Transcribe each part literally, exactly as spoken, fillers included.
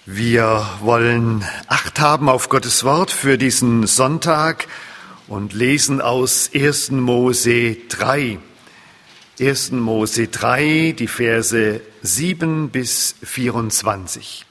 Wir wollen Acht haben auf Gottes Wort für diesen Sonntag und lesen aus ersten Mose drei. ersten Mose drei, die Verse sieben bis vierundzwanzig.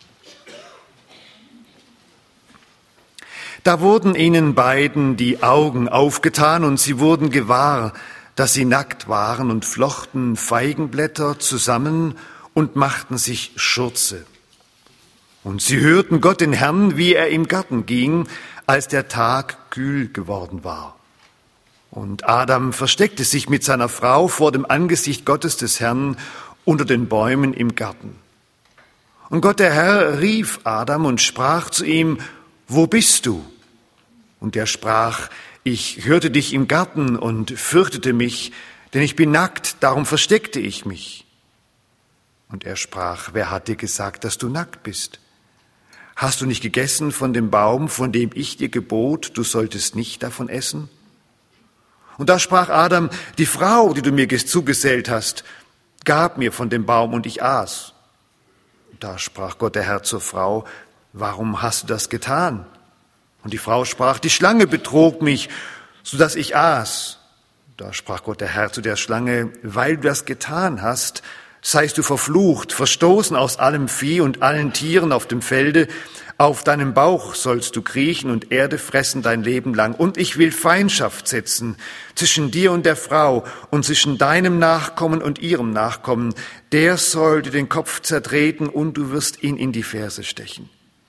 Da wurden ihnen beiden die Augen aufgetan und sie wurden gewahr, dass sie nackt waren und flochten Feigenblätter zusammen und machten sich Schurze. Und sie hörten Gott den Herrn, wie er im Garten ging, als der Tag kühl geworden war. Und Adam versteckte sich mit seiner Frau vor dem Angesicht Gottes des Herrn unter den Bäumen im Garten. Und Gott der Herr rief Adam und sprach zu ihm: Wo bist du? Und er sprach: Ich hörte dich im Garten und fürchtete mich, denn ich bin nackt, darum versteckte ich mich. Und er sprach: Wer hat dir gesagt, dass du nackt bist? Hast du nicht gegessen von dem Baum, von dem ich dir gebot, du solltest nicht davon essen? Und da sprach Adam: Die Frau, die du mir zugesellt hast, gab mir von dem Baum und ich aß. Da sprach Gott der Herr zur Frau: Warum hast du das getan? Und die Frau sprach: Die Schlange betrog mich, so dass ich aß. Da sprach Gott der Herr zu der Schlange: Weil du das getan hast, seist du verflucht, verstoßen aus allem Vieh und allen Tieren auf dem Felde. Auf deinem Bauch sollst du kriechen und Erde fressen dein Leben lang. Und ich will Feindschaft setzen zwischen dir und der Frau und zwischen deinem Nachkommen und ihrem Nachkommen. Der soll dir den Kopf zertreten und du wirst ihn in die Ferse stechen.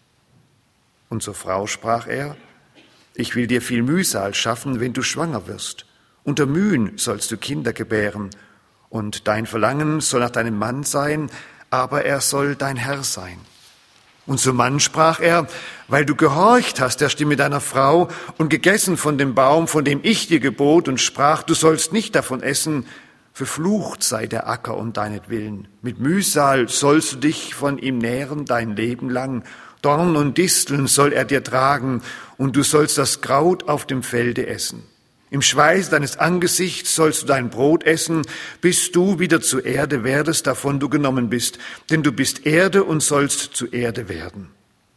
Und zur Frau sprach er: Ich will dir viel Mühsal schaffen, wenn du schwanger wirst. Unter Mühen sollst du Kinder gebären. Und dein Verlangen soll nach deinem Mann sein, aber er soll dein Herr sein. Und zum Mann sprach er: Weil du gehorcht hast der Stimme deiner Frau und gegessen von dem Baum, von dem ich dir gebot und sprach, du sollst nicht davon essen, verflucht sei der Acker um deinetwillen. Mit Mühsal sollst du dich von ihm nähren dein Leben lang. Dorn und Disteln soll er dir tragen, und du sollst das Kraut auf dem Felde essen. Im Schweiß deines Angesichts sollst du dein Brot essen, bis du wieder zur Erde werdest, davon du genommen bist. Denn du bist Erde und sollst zu Erde werden.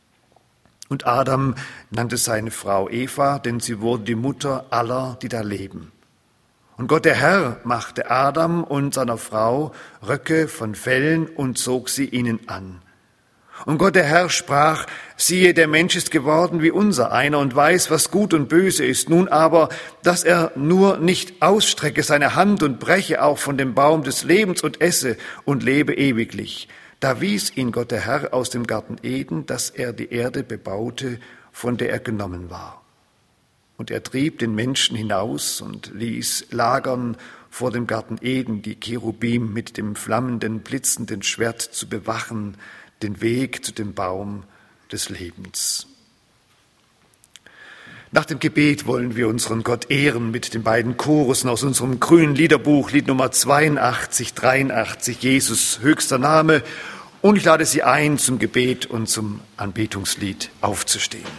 Und Adam nannte seine Frau Eva, denn sie wurde die Mutter aller, die da leben. Und Gott der Herr machte Adam und seiner Frau Röcke von Fellen und zog sie ihnen an. Und Gott der Herr sprach: Siehe, der Mensch ist geworden wie unser einer und weiß, was gut und böse ist. Nun aber, dass er nur nicht ausstrecke seine Hand und breche auch von dem Baum des Lebens und esse und lebe ewiglich. Da wies ihn Gott der Herr aus dem Garten Eden, dass er die Erde bebaute, von der er genommen war. Und er trieb den Menschen hinaus und ließ lagern vor dem Garten Eden die Cherubim mit dem flammenden, blitzenden Schwert zu bewachen, den Weg zu dem Baum des Lebens. Nach dem Gebet wollen wir unseren Gott ehren mit den beiden Chorussen aus unserem grünen Liederbuch, Lied Nummer zweiundachtzig, dreiundachtzig, Jesus höchster Name. Und ich lade Sie ein, zum Gebet und zum Anbetungslied aufzustehen.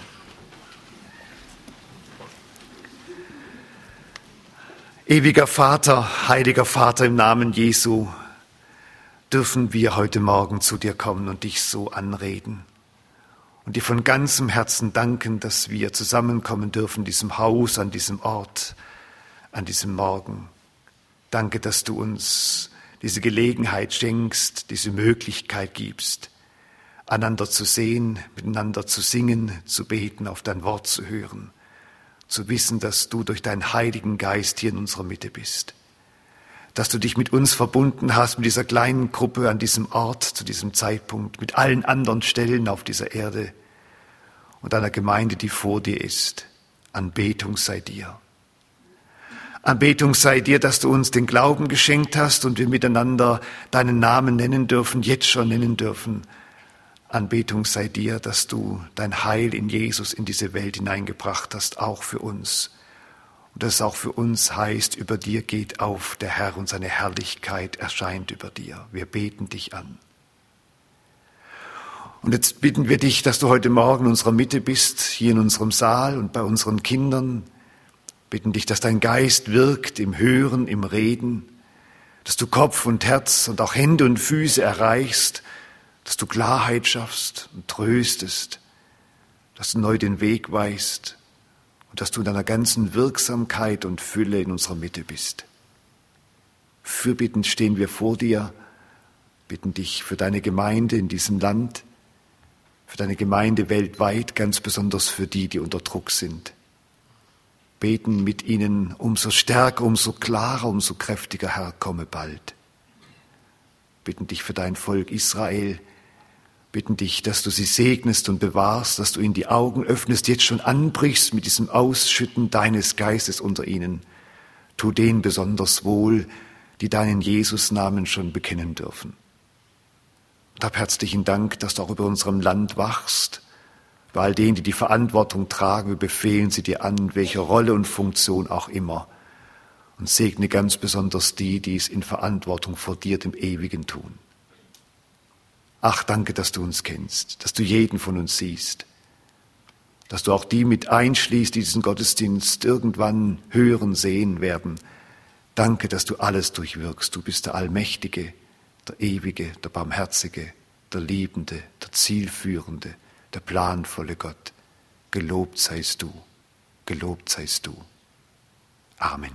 Ewiger Vater, heiliger Vater, im Namen Jesu dürfen wir heute Morgen zu dir kommen und dich so anreden und dir von ganzem Herzen danken, dass wir zusammenkommen dürfen in diesem Haus, an diesem Ort, an diesem Morgen. Danke, dass du uns diese Gelegenheit schenkst, diese Möglichkeit gibst, einander zu sehen, miteinander zu singen, zu beten, auf dein Wort zu hören, zu wissen, dass du durch deinen Heiligen Geist hier in unserer Mitte bist. Dass du dich mit uns verbunden hast, mit dieser kleinen Gruppe an diesem Ort, zu diesem Zeitpunkt, mit allen anderen Stellen auf dieser Erde und einer Gemeinde, die vor dir ist. Anbetung sei dir. Anbetung sei dir, dass du uns den Glauben geschenkt hast und wir miteinander deinen Namen nennen dürfen, jetzt schon nennen dürfen. Anbetung sei dir, dass du dein Heil in Jesus in diese Welt hineingebracht hast, auch für uns. Und dass es auch für uns heißt, über dir geht auf der Herr und seine Herrlichkeit erscheint über dir. Wir beten dich an. Und jetzt bitten wir dich, dass du heute Morgen in unserer Mitte bist, hier in unserem Saal und bei unseren Kindern. Bitten dich, dass dein Geist wirkt im Hören, im Reden, dass du Kopf und Herz und auch Hände und Füße erreichst, dass du Klarheit schaffst und tröstest, dass du neu den Weg weist und dass du in deiner ganzen Wirksamkeit und Fülle in unserer Mitte bist. Fürbittend stehen wir vor dir, bitten dich für deine Gemeinde in diesem Land, für deine Gemeinde weltweit, ganz besonders für die, die unter Druck sind. Beten mit ihnen umso stärker, umso klarer, umso kräftiger, Herr, komme bald. Bitten dich für dein Volk Israel, bitten dich, dass du sie segnest und bewahrst, dass du ihnen die Augen öffnest, jetzt schon anbrichst mit diesem Ausschütten deines Geistes unter ihnen. Tu denen besonders wohl, die deinen Jesus-Namen schon bekennen dürfen. Und hab herzlichen Dank, dass du auch über unserem Land wachst. Bei all denen, die die Verantwortung tragen, wir befehlen sie dir an, welcher Rolle und Funktion auch immer. Und segne ganz besonders die, die es in Verantwortung vor dir, dem Ewigen, tun. Ach, danke, dass du uns kennst, dass du jeden von uns siehst, dass du auch die mit einschließt, die diesen Gottesdienst irgendwann hören, sehen werden. Danke, dass du alles durchwirkst. Du bist der Allmächtige, der Ewige, der Barmherzige, der Liebende, der Zielführende, der planvolle Gott. Gelobt seist du, gelobt seist du. Amen.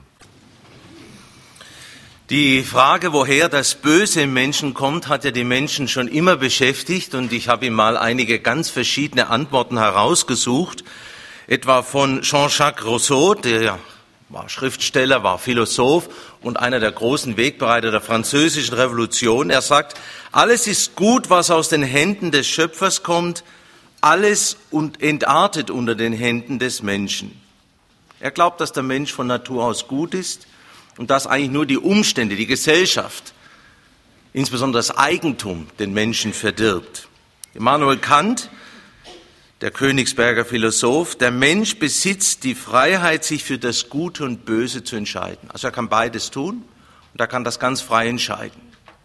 Die Frage, woher das Böse im Menschen kommt, hat ja die Menschen schon immer beschäftigt, und ich habe ihm mal einige ganz verschiedene Antworten herausgesucht, etwa von Jean-Jacques Rousseau, der war Schriftsteller, war Philosoph und einer der großen Wegbereiter der Französischen Revolution. Er sagt, alles ist gut, was aus den Händen des Schöpfers kommt, alles und entartet unter den Händen des Menschen. Er glaubt, dass der Mensch von Natur aus gut ist und dass eigentlich nur die Umstände, die Gesellschaft, insbesondere das Eigentum, den Menschen verdirbt. Immanuel Kant, der Königsberger Philosoph, der Mensch besitzt die Freiheit, sich für das Gute und Böse zu entscheiden. Also er kann beides tun und er kann das ganz frei entscheiden.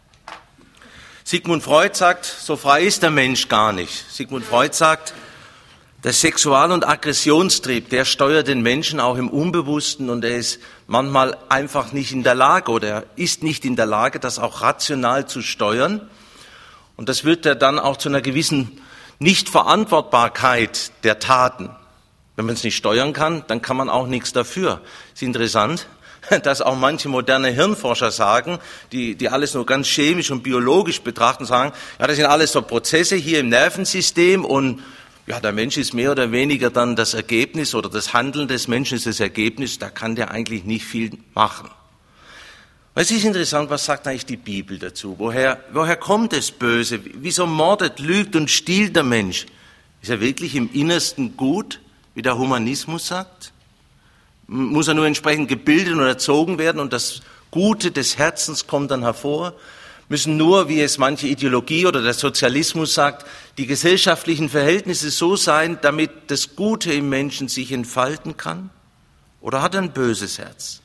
Sigmund Freud sagt, so frei ist der Mensch gar nicht. Sigmund Freud sagt, der Sexual- und Aggressionstrieb, der steuert den Menschen auch im Unbewussten, und er ist manchmal einfach nicht in der Lage oder er ist nicht in der Lage, das auch rational zu steuern. Und das wird er dann auch zu einer gewissen Nichtverantwortbarkeit der Taten. Wenn man es nicht steuern kann, dann kann man auch nichts dafür. Es ist interessant, dass auch manche moderne Hirnforscher sagen, die, die alles nur ganz chemisch und biologisch betrachten, sagen, ja, das sind alles so Prozesse hier im Nervensystem und ja, der Mensch ist mehr oder weniger dann das Ergebnis oder das Handeln des Menschen ist das Ergebnis, da kann der eigentlich nicht viel machen. Es ist interessant, was sagt eigentlich die Bibel dazu? Woher, woher kommt das Böse? Wieso mordet, lügt und stiehlt der Mensch? Ist er wirklich im Innersten gut, wie der Humanismus sagt? Muss er nur entsprechend gebildet und erzogen werden und das Gute des Herzens kommt dann hervor? Müssen nur, wie es manche Ideologie oder der Sozialismus sagt, die gesellschaftlichen Verhältnisse so sein, damit das Gute im Menschen sich entfalten kann? Oder hat er ein böses Herz?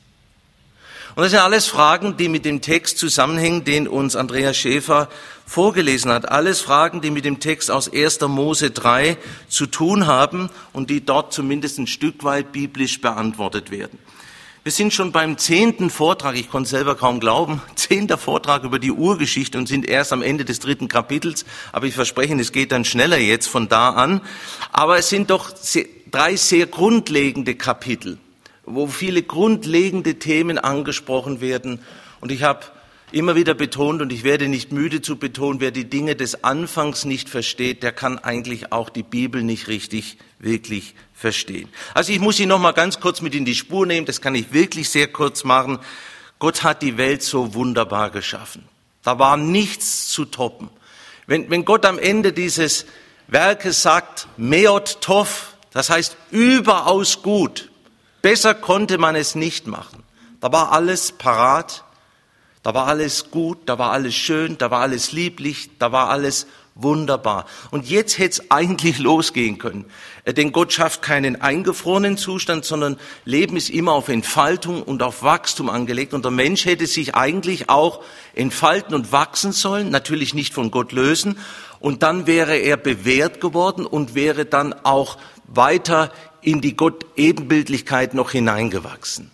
Und das sind alles Fragen, die mit dem Text zusammenhängen, den uns Andreas Schäfer vorgelesen hat. Alles Fragen, die mit dem Text aus erster Mose drei zu tun haben und die dort zumindest ein Stück weit biblisch beantwortet werden. Wir sind schon beim zehnten Vortrag, ich konnte selber kaum glauben, zehnter Vortrag über die Urgeschichte und sind erst am Ende des dritten Kapitels. Aber ich verspreche, es geht dann schneller jetzt von da an. Aber es sind doch sehr, drei sehr grundlegende Kapitel, wo viele grundlegende Themen angesprochen werden. Und ich habe immer wieder betont, und ich werde nicht müde zu betonen, wer die Dinge des Anfangs nicht versteht, der kann eigentlich auch die Bibel nicht richtig, wirklich verstehen. Also ich muss Sie noch mal ganz kurz mit in die Spur nehmen, das kann ich wirklich sehr kurz machen. Gott hat die Welt so wunderbar geschaffen. Da war nichts zu toppen. Wenn, wenn Gott am Ende dieses Werkes sagt, Meot Tov, das heißt überaus gut, besser konnte man es nicht machen. Da war alles parat, da war alles gut, da war alles schön, da war alles lieblich, da war alles wunderbar. Und jetzt hätte es eigentlich losgehen können. Denn Gott schafft keinen eingefrorenen Zustand, sondern Leben ist immer auf Entfaltung und auf Wachstum angelegt. Und der Mensch hätte sich eigentlich auch entfalten und wachsen sollen, natürlich nicht von Gott lösen. Und dann wäre er bewährt geworden und wäre dann auch weiter in die Gott-Ebenbildlichkeit noch hineingewachsen.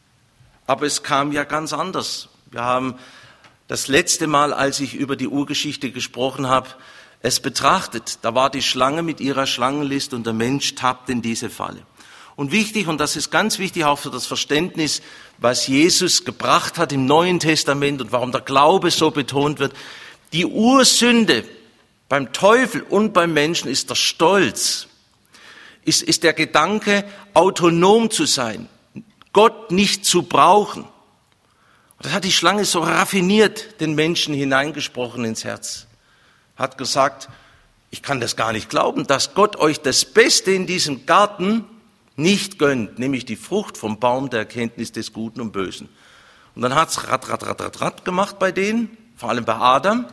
Aber es kam ja ganz anders. Wir haben das letzte Mal, als ich über die Urgeschichte gesprochen habe, es betrachtet. Da war die Schlange mit ihrer Schlangenlist und der Mensch tappt in diese Falle. Und wichtig, und das ist ganz wichtig auch für das Verständnis, was Jesus gebracht hat im Neuen Testament und warum der Glaube so betont wird, die Ursünde beim Teufel und beim Menschen ist der Stolz, ist, ist der Gedanke, autonom zu sein, Gott nicht zu brauchen. Das hat die Schlange so raffiniert den Menschen hineingesprochen ins Herz. Hat gesagt, ich kann das gar nicht glauben, dass Gott euch das Beste in diesem Garten nicht gönnt, nämlich die Frucht vom Baum der Erkenntnis des Guten und Bösen. Und dann hat's rat, rat, rat, rat, rat gemacht bei denen, vor allem bei Adam.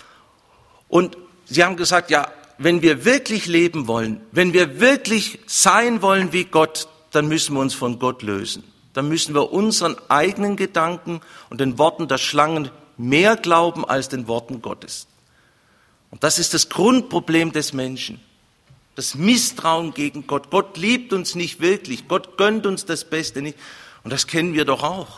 Und sie haben gesagt, ja, wenn wir wirklich leben wollen, wenn wir wirklich sein wollen wie Gott, dann müssen wir uns von Gott lösen. Dann müssen wir unseren eigenen Gedanken und den Worten der Schlangen mehr glauben als den Worten Gottes. Und das ist das Grundproblem des Menschen. Das Misstrauen gegen Gott. Gott liebt uns nicht wirklich. Gott gönnt uns das Beste nicht. Und das kennen wir doch auch.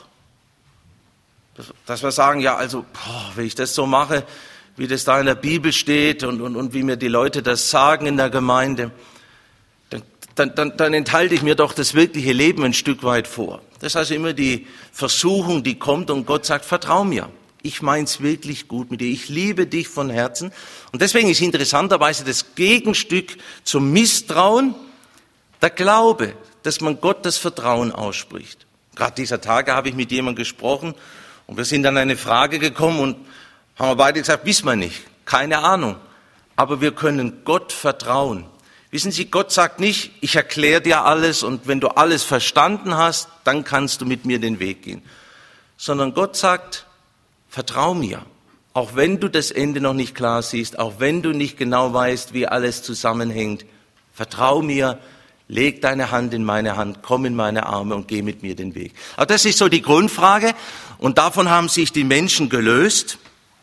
Dass wir sagen, ja, also, boah, wenn ich das so mache, wie das da in der Bibel steht und, und, und wie mir die Leute das sagen in der Gemeinde, dann, dann, dann, dann enthalte ich mir doch das wirkliche Leben ein Stück weit vor. Das ist also immer die Versuchung, die kommt und Gott sagt, vertrau mir. Ich mein's wirklich gut mit dir. Ich liebe dich von Herzen. Und deswegen ist interessanterweise das Gegenstück zum Misstrauen der Glaube, dass man Gott das Vertrauen ausspricht. Gerade dieser Tage habe ich mit jemandem gesprochen und wir sind an eine Frage gekommen und haben wir beide gesagt, wissen wir nicht, keine Ahnung. Aber wir können Gott vertrauen. Wissen Sie, Gott sagt nicht, ich erkläre dir alles und wenn du alles verstanden hast, dann kannst du mit mir den Weg gehen. Sondern Gott sagt, vertrau mir, auch wenn du das Ende noch nicht klar siehst, auch wenn du nicht genau weißt, wie alles zusammenhängt. Vertrau mir, leg deine Hand in meine Hand, komm in meine Arme und geh mit mir den Weg. Aber das ist so die Grundfrage und davon haben sich die Menschen gelöst.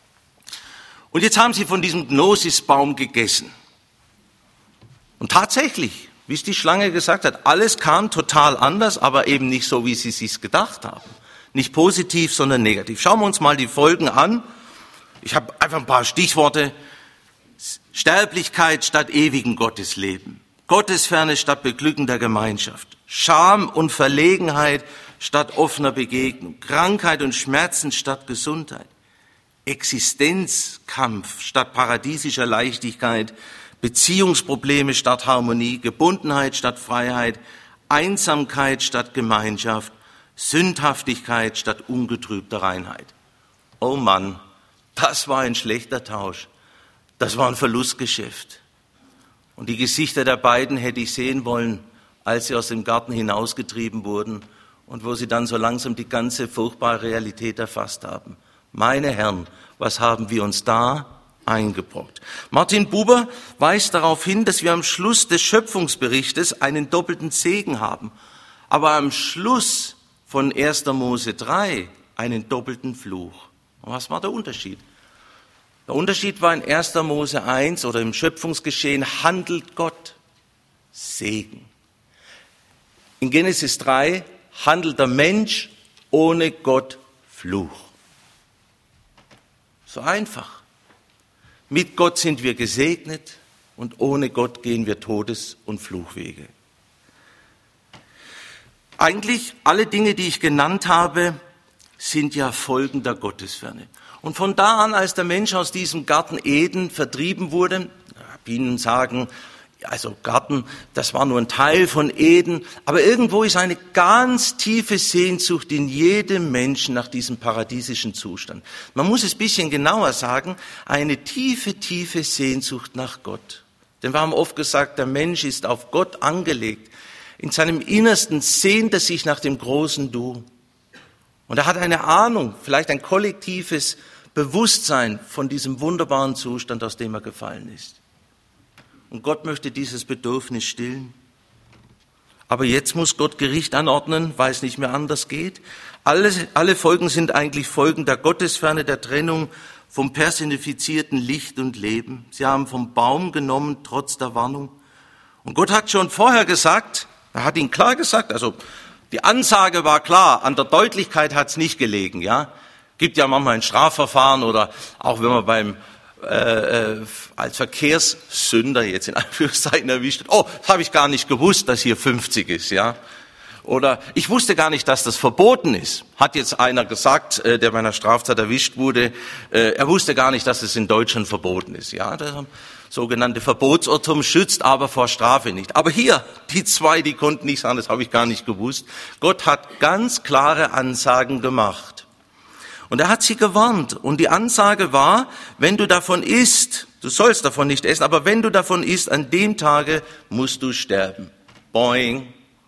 Und jetzt haben sie von diesem Gnosisbaum gegessen. Und tatsächlich, wie es die Schlange gesagt hat, alles kam total anders, aber eben nicht so, wie sie es sich gedacht haben. Nicht positiv, sondern negativ. Schauen wir uns mal die Folgen an. Ich habe einfach ein paar Stichworte. Sterblichkeit statt ewigen Gottesleben. Gottesferne statt beglückender Gemeinschaft. Scham und Verlegenheit statt offener Begegnung. Krankheit und Schmerzen statt Gesundheit. Existenzkampf statt paradiesischer Leichtigkeit. Beziehungsprobleme statt Harmonie. Gebundenheit statt Freiheit. Einsamkeit statt Gemeinschaft. Sündhaftigkeit statt ungetrübter Reinheit. Oh Mann, das war ein schlechter Tausch. Das war ein Verlustgeschäft. Und die Gesichter der beiden hätte ich sehen wollen, als sie aus dem Garten hinausgetrieben wurden und wo sie dann so langsam die ganze furchtbare Realität erfasst haben. Meine Herren, was haben wir uns da eingebrockt? Martin Buber weist darauf hin, dass wir am Schluss des Schöpfungsberichtes einen doppelten Segen haben. Aber am Schluss von erster Mose drei einen doppelten Fluch. Und was war der Unterschied? Der Unterschied war in erster Mose eins oder im Schöpfungsgeschehen handelt Gott Segen. In Genesis drei handelt der Mensch ohne Gott Fluch. So einfach. Mit Gott sind wir gesegnet und ohne Gott gehen wir Todes- und Fluchwege. Eigentlich alle Dinge, die ich genannt habe, sind ja Folgen der Gottesferne. Und von da an, als der Mensch aus diesem Garten Eden vertrieben wurde, Rabbinen sagen, also Garten, das war nur ein Teil von Eden, aber irgendwo ist eine ganz tiefe Sehnsucht in jedem Menschen nach diesem paradiesischen Zustand. Man muss es ein bisschen genauer sagen, eine tiefe, tiefe Sehnsucht nach Gott. Denn wir haben oft gesagt, der Mensch ist auf Gott angelegt. In seinem Innersten sehnt er sich nach dem großen Du. Und er hat eine Ahnung, vielleicht ein kollektives Bewusstsein von diesem wunderbaren Zustand, aus dem er gefallen ist. Und Gott möchte dieses Bedürfnis stillen. Aber jetzt muss Gott Gericht anordnen, weil es nicht mehr anders geht. Alle, alle Folgen sind eigentlich Folgen der Gottesferne, der Trennung vom personifizierten Licht und Leben. Sie haben vom Baum genommen, trotz der Warnung. Und Gott hat schon vorher gesagt, er hat ihn klar gesagt, also die Ansage war klar, an der Deutlichkeit hat es nicht gelegen, ja. Gibt ja manchmal ein Strafverfahren oder auch wenn man beim äh, als Verkehrssünder jetzt in Anführungszeichen erwischt wird. Oh, das habe ich gar nicht gewusst, dass hier fünfzig ist, ja. Oder ich wusste gar nicht, dass das verboten ist. Hat jetzt einer gesagt, äh, der bei einer Straftat erwischt wurde, äh, er wusste gar nicht, dass es in Deutschland verboten ist, ja. Der sogenannte Verbotsirrtum schützt aber vor Strafe nicht. Aber hier, die zwei, die konnten nicht sagen, das habe ich gar nicht gewusst. Gott hat ganz klare Ansagen gemacht. Und er hat sie gewarnt. Und die Ansage war, wenn du davon isst, du sollst davon nicht essen, aber wenn du davon isst, an dem Tage musst du sterben. Boing.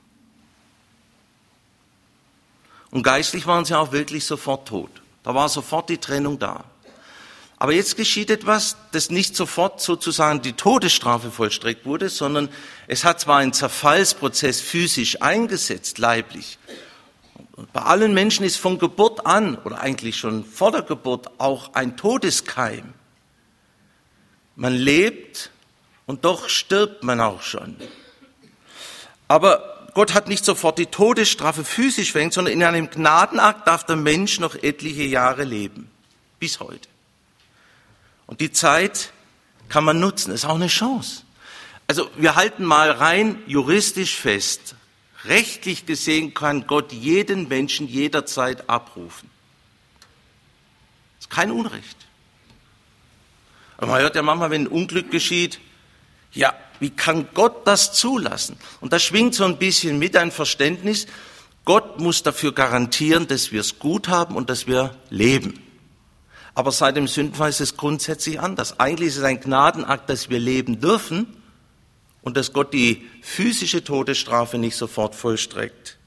Und geistlich waren sie auch wirklich sofort tot. Da war sofort die Trennung da. Aber jetzt geschieht etwas, das nicht sofort sozusagen die Todesstrafe vollstreckt wurde, sondern es hat zwar einen Zerfallsprozess physisch eingesetzt, leiblich. Und bei allen Menschen ist von Geburt an, oder eigentlich schon vor der Geburt, auch ein Todeskeim. Man lebt und doch stirbt man auch schon. Aber Gott hat nicht sofort die Todesstrafe physisch verhängt, sondern in einem Gnadenakt darf der Mensch noch etliche Jahre leben. Bis heute. Und die Zeit kann man nutzen, ist auch eine Chance. Also wir halten mal rein juristisch fest, rechtlich gesehen kann Gott jeden Menschen jederzeit abrufen. Das ist kein Unrecht. Aber man hört ja manchmal, wenn ein Unglück geschieht, ja, wie kann Gott das zulassen? Und da schwingt so ein bisschen mit ein Verständnis, Gott muss dafür garantieren, dass wir es gut haben und dass wir leben. Aber seit dem Sündenfall ist es grundsätzlich anders. Eigentlich ist es ein Gnadenakt, dass wir leben dürfen und dass Gott die physische Todesstrafe nicht sofort vollstreckt.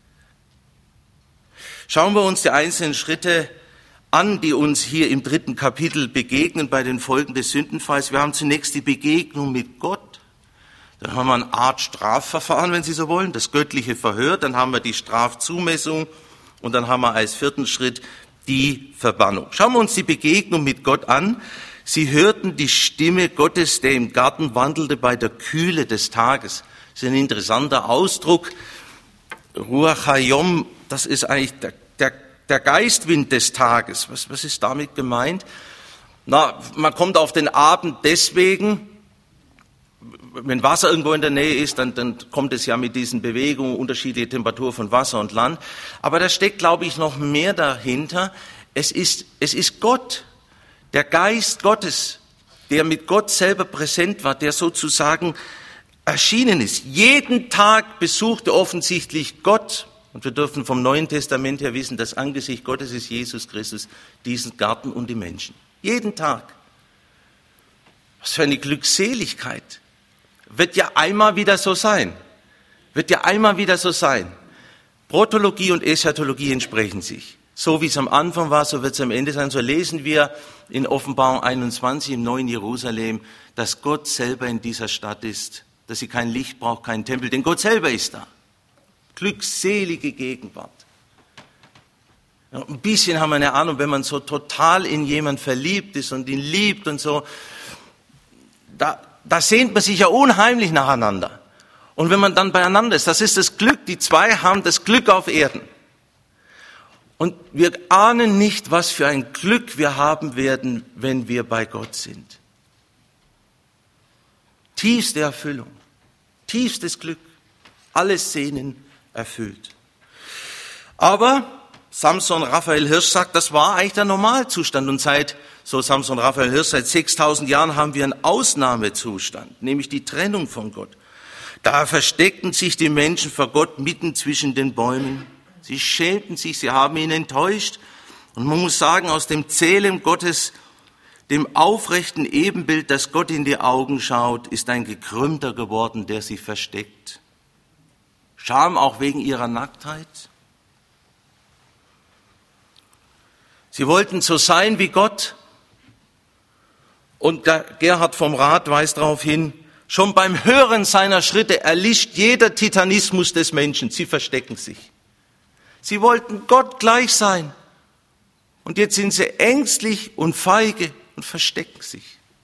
Schauen wir uns die einzelnen Schritte an, die uns hier im dritten Kapitel begegnen bei den Folgen des Sündenfalls. Wir haben zunächst die Begegnung mit Gott. Dann haben wir eine Art Strafverfahren, wenn Sie so wollen, das göttliche Verhör. Dann haben wir die Strafzumessung und dann haben wir als vierten Schritt die Verbannung. Schauen wir uns die Begegnung mit Gott an. Sie hörten die Stimme Gottes, der im Garten wandelte bei der Kühle des Tages. Das ist ein interessanter Ausdruck. Ruach Hayom, das ist eigentlich der, der, der Geistwind des Tages. Was, was ist damit gemeint? Na, man kommt auf den Abend deswegen, wenn Wasser irgendwo in der Nähe ist, dann, dann kommt es ja mit diesen Bewegungen, unterschiedliche Temperatur von Wasser und Land. Aber da steckt, glaube ich, noch mehr dahinter. Es ist, es ist Gott, der Geist Gottes, der mit Gott selber präsent war, der sozusagen erschienen ist. Jeden Tag besuchte offensichtlich Gott, und wir dürfen vom Neuen Testament her wissen, das Angesicht Gottes ist Jesus Christus, diesen Garten und die Menschen. Jeden Tag. Was für eine Glückseligkeit. Wird ja einmal wieder so sein. Wird ja einmal wieder so sein. Protologie und Eschatologie entsprechen sich. So wie es am Anfang war, so wird es am Ende sein. So lesen wir in Offenbarung einundzwanzig im neuen Jerusalem, dass Gott selber in dieser Stadt ist, dass sie kein Licht braucht, keinen Tempel, denn Gott selber ist da. Glückselige Gegenwart. Ja, ein bisschen haben wir eine Ahnung, wenn man so total in jemand verliebt ist und ihn liebt und so, da Da sehnt man sich ja unheimlich nacheinander. Und wenn man dann beieinander ist, das ist das Glück, die zwei haben das Glück auf Erden. Und wir ahnen nicht, was für ein Glück wir haben werden, wenn wir bei Gott sind. Tiefste Erfüllung, tiefstes Glück, alles Sehnen erfüllt. Aber Samson Raphael Hirsch sagt, das war eigentlich der Normalzustand. Und seit, so Samson Raphael Hirsch, seit sechstausend Jahren haben wir einen Ausnahmezustand, nämlich die Trennung von Gott. Da versteckten sich die Menschen vor Gott mitten zwischen den Bäumen. Sie schämten sich, sie haben ihn enttäuscht. Und man muss sagen, aus dem Zählen Gottes, dem aufrechten Ebenbild, das Gott in die Augen schaut, ist ein Gekrümmter geworden, der sie versteckt. Scham auch wegen ihrer Nacktheit. Sie wollten so sein wie Gott. Und Gerhard vom Rat weist darauf hin, schon beim Hören seiner Schritte erlischt jeder Titanismus des Menschen. Sie verstecken sich. Sie wollten Gott gleich sein. Und jetzt sind sie ängstlich und feige und verstecken sich.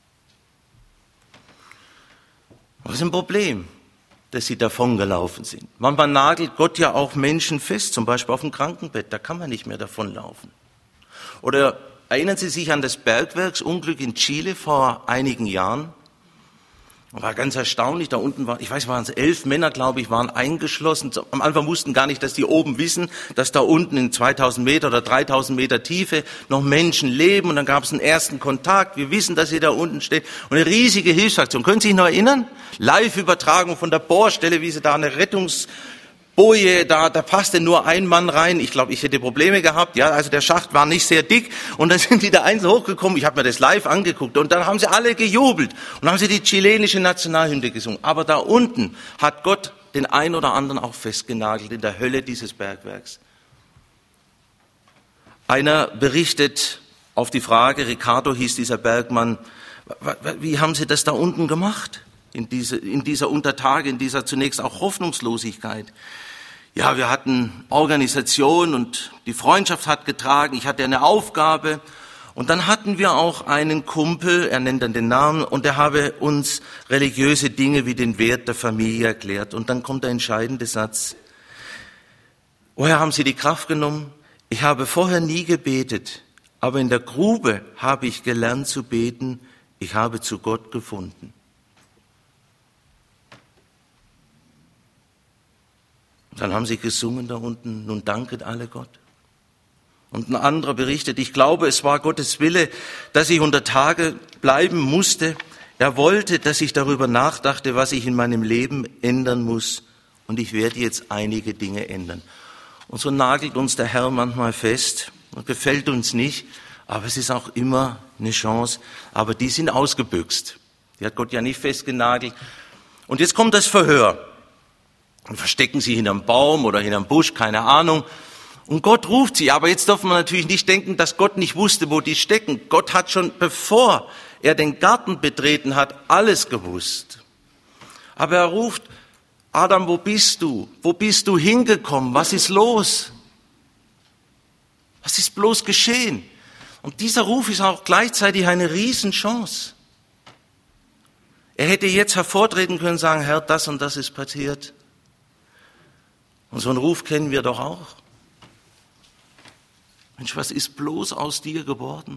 Was ist ein Problem, dass sie davongelaufen sind? Manchmal nagelt Gott ja auch Menschen fest, zum Beispiel auf dem Krankenbett. Da kann man nicht mehr davonlaufen. Oder Erinnern Sie sich an das Bergwerksunglück in Chile vor einigen Jahren? War ganz erstaunlich, da unten waren, ich weiß, waren es elf Männer, glaube ich, waren eingeschlossen. Am Anfang wussten gar nicht, dass die oben wissen, dass da unten in zweitausend Meter oder dreitausend Meter Tiefe noch Menschen leben. Und dann gab es einen ersten Kontakt. Wir wissen, dass sie da unten steht. Und eine riesige Hilfsaktion. Können Sie sich noch erinnern? Live-Übertragung von der Bohrstelle, wie sie da eine Rettungsboje, da, da passte nur ein Mann rein. Ich glaube, ich hätte Probleme gehabt. Ja, also der Schacht war nicht sehr dick. Und dann sind die da einzeln hochgekommen. Ich habe mir das live angeguckt. Und dann haben sie alle gejubelt. Und dann haben sie die chilenische Nationalhymne gesungen. Aber da unten hat Gott den einen oder anderen auch festgenagelt in der Hölle dieses Bergwerks. Einer berichtet auf die Frage, Ricardo hieß dieser Bergmann, wie haben Sie das da unten gemacht? In, diese, in dieser Untertage, in dieser zunächst auch Hoffnungslosigkeit. Ja, wir hatten Organisation und die Freundschaft hat getragen. Ich hatte eine Aufgabe. Und dann hatten wir auch einen Kumpel, er nennt dann den Namen, und der habe uns religiöse Dinge wie den Wert der Familie erklärt. Und dann kommt der entscheidende Satz. Woher haben Sie die Kraft genommen? Ich habe vorher nie gebetet, aber in der Grube habe ich gelernt zu beten. Ich habe zu Gott gefunden. Dann haben sie gesungen da unten, nun danket alle Gott. Und ein anderer berichtet, ich glaube, es war Gottes Wille, dass ich unter Tage bleiben musste. Er wollte, dass ich darüber nachdachte, was ich in meinem Leben ändern muss. Und ich werde jetzt einige Dinge ändern. Und so nagelt uns der Herr manchmal fest und gefällt uns nicht, aber es ist auch immer eine Chance. Aber die sind ausgebüxt. Die hat Gott ja nicht festgenagelt. Und jetzt kommt das Verhör. Und verstecken sie hinterm Baum oder hinterm Busch, keine Ahnung. Und Gott ruft sie. Aber jetzt dürfen wir natürlich nicht denken, dass Gott nicht wusste, wo die stecken. Gott hat schon, bevor er den Garten betreten hat, alles gewusst. Aber er ruft, Adam, wo bist du? Wo bist du hingekommen? Was ist los? Was ist bloß geschehen? Und dieser Ruf ist auch gleichzeitig eine Riesenchance. Er hätte jetzt hervortreten können und sagen, Herr, das und das ist passiert. Und so einen Ruf kennen wir doch auch. Mensch, was ist bloß aus dir geworden?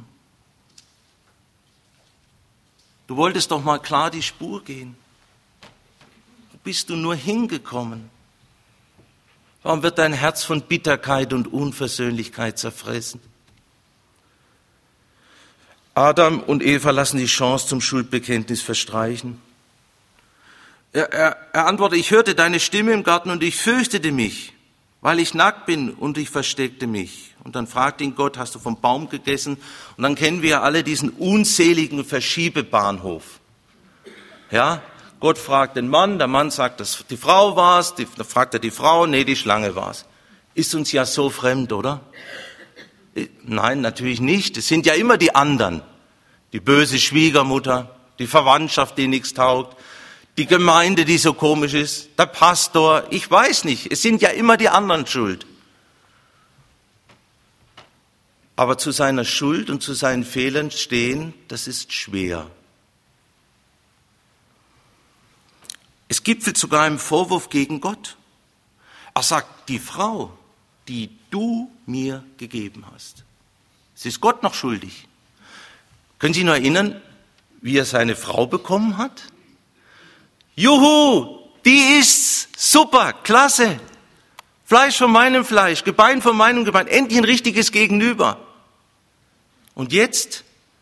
Du wolltest doch mal klar die Spur gehen. Wo bist du nur hingekommen? Warum wird dein Herz von Bitterkeit und Unversöhnlichkeit zerfressen? Adam und Eva lassen die Chance zum Schuldbekenntnis verstreichen. Er, er, er antwortet, ich hörte deine Stimme im Garten und ich fürchtete mich, weil ich nackt bin und ich versteckte mich. Und dann fragt ihn Gott, hast du vom Baum gegessen? Und dann kennen wir alle diesen unzähligen Verschiebebahnhof. Ja, Gott fragt den Mann, der Mann sagt, dass die Frau war's, die, dann fragt er die Frau, nee, die Schlange war's. Ist uns ja so fremd, oder? Nein, natürlich nicht. Es sind ja immer die anderen. Die böse Schwiegermutter, die Verwandtschaft, die nichts taugt. Die Gemeinde, die so komisch ist, der Pastor, ich weiß nicht, es sind ja immer die anderen schuld. Aber zu seiner Schuld und zu seinen Fehlern stehen, das ist schwer. Es gipfelt sogar im Vorwurf gegen Gott. Er sagt, die Frau, die du mir gegeben hast. Es ist Gott noch schuldig. Können Sie sich noch erinnern, wie er seine Frau bekommen hat? Juhu, die ist's, super, klasse. Fleisch von meinem Fleisch, Gebein von meinem Gebein, endlich ein richtiges Gegenüber. Und jetzt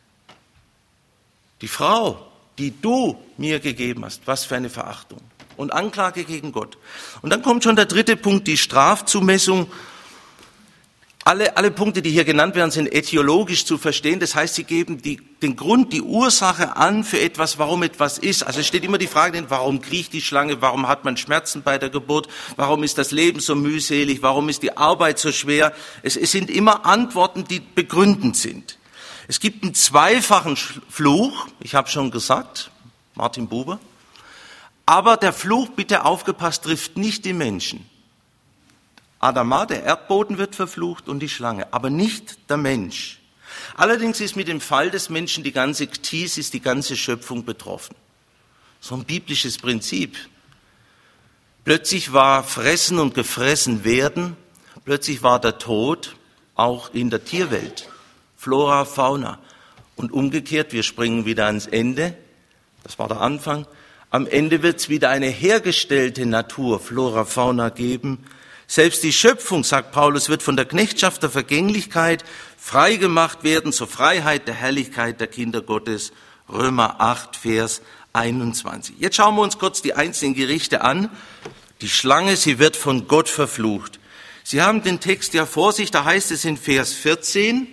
die Frau, die du mir gegeben hast, was für eine Verachtung. Und Anklage gegen Gott. Und dann kommt schon der dritte Punkt, die Strafzumessung. Alle, alle Punkte, die hier genannt werden, sind etiologisch zu verstehen. Das heißt, sie geben die, den Grund, die Ursache an für etwas, warum etwas ist. Also es steht immer die Frage, warum kriecht die Schlange, warum hat man Schmerzen bei der Geburt, warum ist das Leben so mühselig, warum ist die Arbeit so schwer. Es, es sind immer Antworten, die begründend sind. Es gibt einen zweifachen Fluch, ich habe schon gesagt, Martin Buber. Aber der Fluch, bitte aufgepasst, trifft nicht die Menschen. Adama, der Erdboden wird verflucht und die Schlange, aber nicht der Mensch. Allerdings ist mit dem Fall des Menschen die ganze Ktis, ist die ganze Schöpfung betroffen. So ein biblisches Prinzip. Plötzlich war Fressen und gefressen werden, plötzlich war der Tod auch in der Tierwelt. Flora, Fauna. Und umgekehrt, wir springen wieder ans Ende, das war der Anfang. Am Ende wird es wieder eine hergestellte Natur, Flora, Fauna geben. Selbst die Schöpfung, sagt Paulus, wird von der Knechtschaft der Vergänglichkeit freigemacht werden zur Freiheit der Herrlichkeit der Kinder Gottes. Römer acht, Vers einundzwanzig. Jetzt schauen wir uns kurz die einzelnen Gerichte an. Die Schlange, sie wird von Gott verflucht. Sie haben den Text ja vor sich, da heißt es in Vers vierzehn,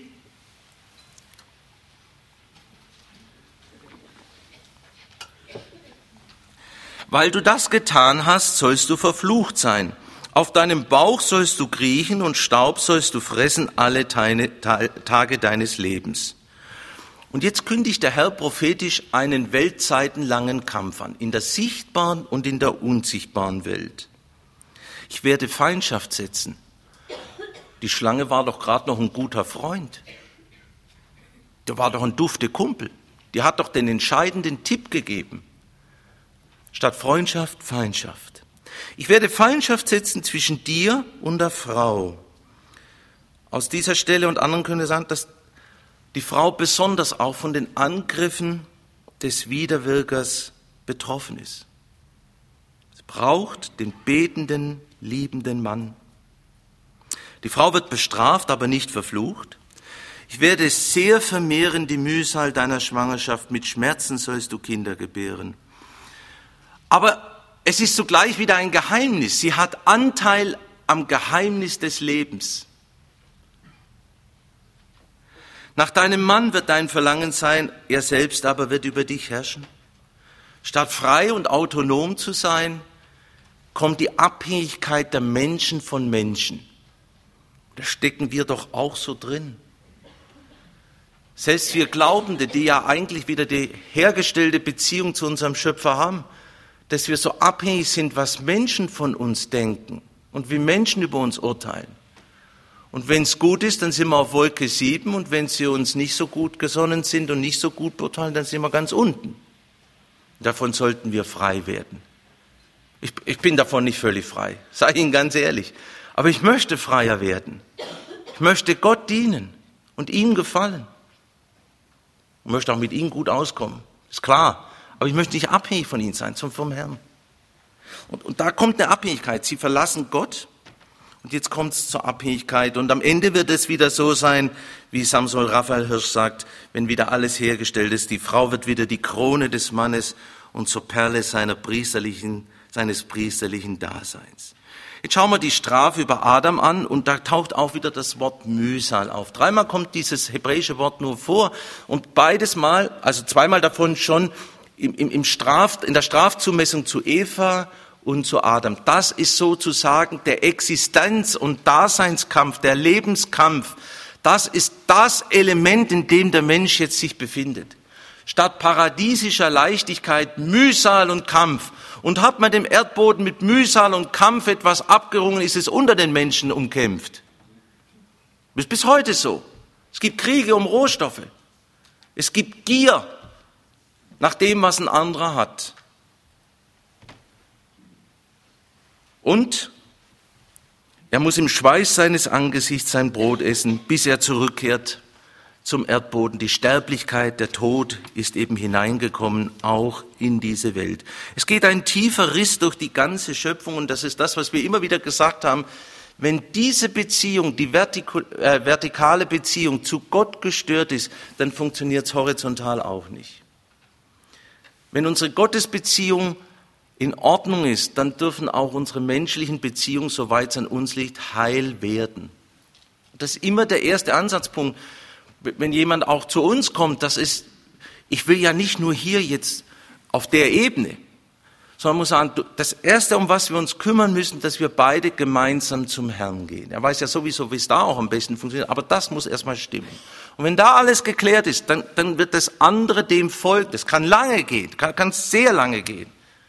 weil du das getan hast, sollst du verflucht sein. Auf deinem Bauch sollst du kriechen und Staub sollst du fressen alle Tage deines Lebens. Und jetzt kündigt der Herr prophetisch einen weltzeitenlangen Kampf an, in der sichtbaren und in der unsichtbaren Welt. Ich werde Feindschaft setzen. Die Schlange war doch gerade noch ein guter Freund. Der war doch ein dufte Kumpel. Die hat doch den entscheidenden Tipp gegeben. Statt Freundschaft, Feindschaft. Ich werde Feindschaft setzen zwischen dir und der Frau. Aus dieser Stelle und anderen können wir sagen, dass die Frau besonders auch von den Angriffen des Widerwirkers betroffen ist. Sie braucht den betenden, liebenden Mann. Die Frau wird bestraft, aber nicht verflucht. Ich werde sehr vermehren die Mühsal deiner Schwangerschaft, mit Schmerzen sollst du Kinder gebären. Aber es ist zugleich wieder ein Geheimnis. Sie hat Anteil am Geheimnis des Lebens. Nach deinem Mann wird dein Verlangen sein, er selbst aber wird über dich herrschen. Statt frei und autonom zu sein, kommt die Abhängigkeit der Menschen von Menschen. Da stecken wir doch auch so drin. Selbst wir Glaubende, die ja eigentlich wieder die hergestellte Beziehung zu unserem Schöpfer haben, dass wir so abhängig sind, was Menschen von uns denken und wie Menschen über uns urteilen. Und wenn es gut ist, dann sind wir auf Wolke sieben und wenn sie uns nicht so gut gesonnen sind und nicht so gut beurteilen, dann sind wir ganz unten. Davon sollten wir frei werden. Ich, ich bin davon nicht völlig frei, sage Ihnen ganz ehrlich. Aber ich möchte freier werden. Ich möchte Gott dienen und ihm gefallen. Ich möchte auch mit ihm gut auskommen, ist klar. Aber ich möchte nicht abhängig von ihm sein, sondern vom Herrn. Und, und da kommt eine Abhängigkeit. Sie verlassen Gott. Und jetzt kommt es zur Abhängigkeit. Und am Ende wird es wieder so sein, wie Samson Raphael Hirsch sagt, wenn wieder alles hergestellt ist. Die Frau wird wieder die Krone des Mannes und zur Perle seiner priesterlichen, seines priesterlichen Daseins. Jetzt schauen wir die Strafe über Adam an und da taucht auch wieder das Wort Mühsal auf. Dreimal kommt dieses hebräische Wort nur vor und beides Mal, also zweimal davon schon im, im, im Straf, in der Strafzumessung zu Eva und zu Adam. Das ist sozusagen der Existenz- und Daseinskampf, der Lebenskampf. Das ist das Element, in dem der Mensch jetzt sich befindet. Statt paradiesischer Leichtigkeit, Mühsal und Kampf. Und hat man dem Erdboden mit Mühsal und Kampf etwas abgerungen, ist es unter den Menschen umkämpft. Das ist bis heute so. Es gibt Kriege um Rohstoffe. Es gibt Gier nach dem, was ein anderer hat. Und er muss im Schweiß seines Angesichts sein Brot essen, bis er zurückkehrt zum Erdboden. Die Sterblichkeit, der Tod ist eben hineingekommen, auch in diese Welt. Es geht ein tiefer Riss durch die ganze Schöpfung und das ist das, was wir immer wieder gesagt haben. Wenn diese Beziehung, die vertikale, äh, vertikale Beziehung zu Gott gestört ist, dann funktioniert es horizontal auch nicht. Wenn unsere Gottesbeziehung in Ordnung ist, dann dürfen auch unsere menschlichen Beziehungen, soweit es an uns liegt, heil werden. Das ist immer der erste Ansatzpunkt. Wenn jemand auch zu uns kommt, das ist, ich will ja nicht nur hier jetzt auf der Ebene, sondern muss sagen, das Erste, um was wir uns kümmern müssen, dass wir beide gemeinsam zum Herrn gehen. Er weiß ja sowieso, wie es da auch am besten funktioniert, aber das muss erstmal stimmen. Und wenn da alles geklärt ist, dann, dann wird das andere dem folgen. Das kann lange gehen, kann, kann sehr lange gehen.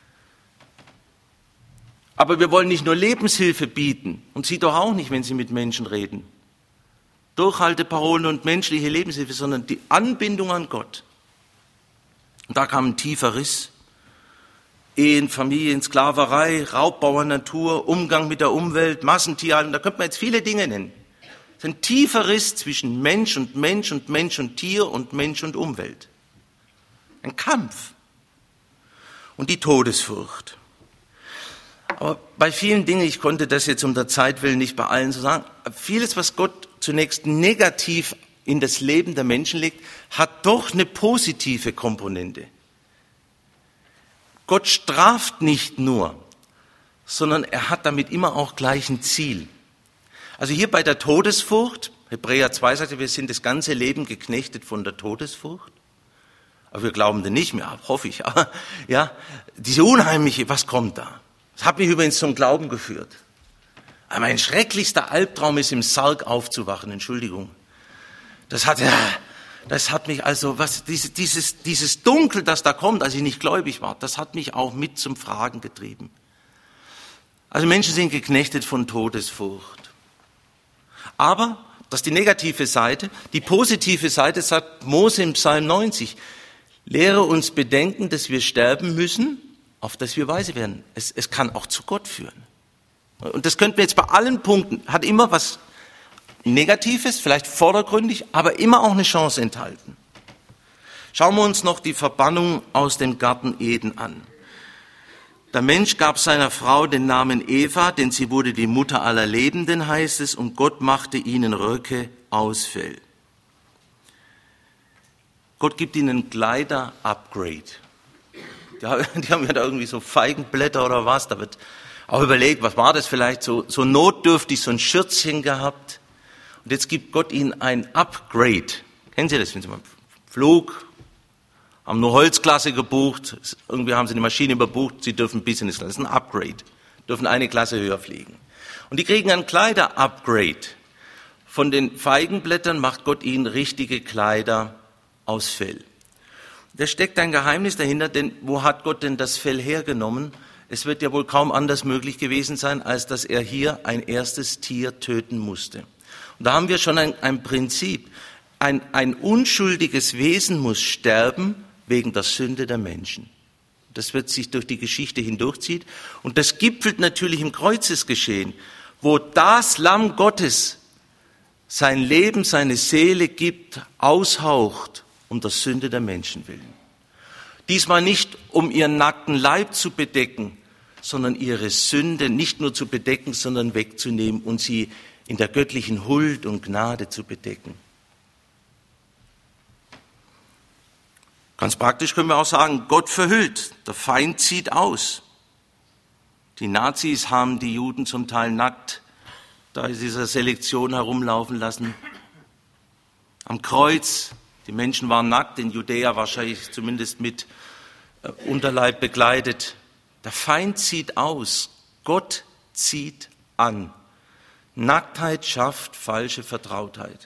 Aber wir wollen nicht nur Lebenshilfe bieten, und Sie doch auch nicht, wenn Sie mit Menschen reden. Durchhalteparolen und menschliche Lebenshilfe, sondern die Anbindung an Gott. Und da kam ein tiefer Riss. Ehen, Familien, Sklaverei, Raubbau an Natur, Umgang mit der Umwelt, Massentierhaltung, da könnte man jetzt viele Dinge nennen. Es ist ein tiefer Riss zwischen Mensch und Mensch und Mensch und Tier und Mensch und Umwelt. Ein Kampf. Und die Todesfurcht. Aber bei vielen Dingen, ich konnte das jetzt um der Zeit willen nicht bei allen so sagen, vieles, was Gott zunächst negativ in das Leben der Menschen legt, hat doch eine positive Komponente. Gott straft nicht nur, sondern er hat damit immer auch gleich ein Ziel. Also hier bei der Todesfurcht, Hebräer zwei sagt, wir sind das ganze Leben geknechtet von der Todesfurcht. Aber wir glauben denn nicht mehr, hoffe ich. Aber, ja, diese unheimliche, was kommt da? Das hat mich übrigens zum Glauben geführt. Aber mein schrecklichster Albtraum ist, im Sarg aufzuwachen. Entschuldigung. Das hat, ja, das hat mich also, was, dieses, dieses, dieses Dunkel, das da kommt, als ich nicht gläubig war, das hat mich auch mit zum Fragen getrieben. Also Menschen sind geknechtet von Todesfurcht. Aber, das ist die negative Seite, die positive Seite sagt Mose im Psalm neunzig, lehre uns bedenken, dass wir sterben müssen, auf dass wir weise werden. Es, es kann auch zu Gott führen. Und das könnten wir jetzt bei allen Punkten, hat immer was Negatives, vielleicht vordergründig, aber immer auch eine Chance enthalten. Schauen wir uns noch die Verbannung aus dem Garten Eden an. Der Mensch gab seiner Frau den Namen Eva, denn sie wurde die Mutter aller Lebenden, heißt es, und Gott machte ihnen Röcke aus Fell. Gott gibt ihnen Kleider-Upgrade. Die haben ja da irgendwie so Feigenblätter oder was, da wird auch überlegt, was war das vielleicht, so, so notdürftig, so ein Schürzchen gehabt. Und jetzt gibt Gott ihnen ein Upgrade. Kennen Sie das? Wenn Sie mal Flug, haben nur Holzklasse gebucht, irgendwie haben sie eine Maschine überbucht, sie dürfen Business Class. Das ist ein Upgrade, dürfen eine Klasse höher fliegen. Und die kriegen ein Kleider-Upgrade. Von den Feigenblättern macht Gott ihnen richtige Kleider aus Fell. Da steckt ein Geheimnis dahinter, denn wo hat Gott denn das Fell hergenommen? Es wird ja wohl kaum anders möglich gewesen sein, als dass er hier ein erstes Tier töten musste. Und da haben wir schon ein, ein Prinzip. Ein, ein unschuldiges Wesen muss sterben wegen der Sünde der Menschen. Das wird sich durch die Geschichte hindurchziehen. Und das gipfelt natürlich im Kreuzesgeschehen, wo das Lamm Gottes sein Leben, seine Seele gibt, aushaucht, um der Sünde der Menschen willen. Diesmal nicht, um ihren nackten Leib zu bedecken, sondern ihre Sünde nicht nur zu bedecken, sondern wegzunehmen und sie in der göttlichen Huld und Gnade zu bedecken. Ganz praktisch können wir auch sagen, Gott verhüllt, der Feind zieht aus. Die Nazis haben die Juden zum Teil nackt da in dieser Selektion herumlaufen lassen. Am Kreuz, die Menschen waren nackt, in Judäa wahrscheinlich zumindest mit Unterleib bekleidet. Der Feind zieht aus, Gott zieht an. Nacktheit schafft falsche Vertrautheit.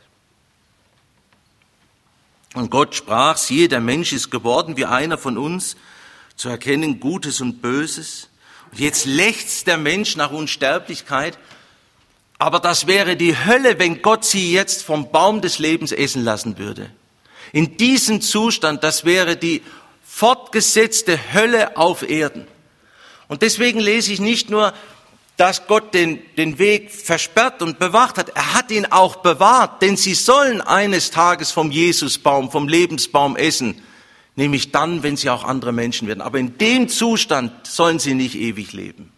Und Gott sprach, siehe, der Mensch ist geworden wie einer von uns, zu erkennen Gutes und Böses. Und jetzt lechzt der Mensch nach Unsterblichkeit. Aber das wäre die Hölle, wenn Gott sie jetzt vom Baum des Lebens essen lassen würde. In diesem Zustand, das wäre die fortgesetzte Hölle auf Erden. Und deswegen lese ich nicht nur, dass Gott den, den Weg versperrt und bewacht hat. Er hat ihn auch bewahrt, denn sie sollen eines Tages vom Jesusbaum, vom Lebensbaum essen, nämlich dann, wenn sie auch andere Menschen werden. Aber in dem Zustand sollen sie nicht ewig leben.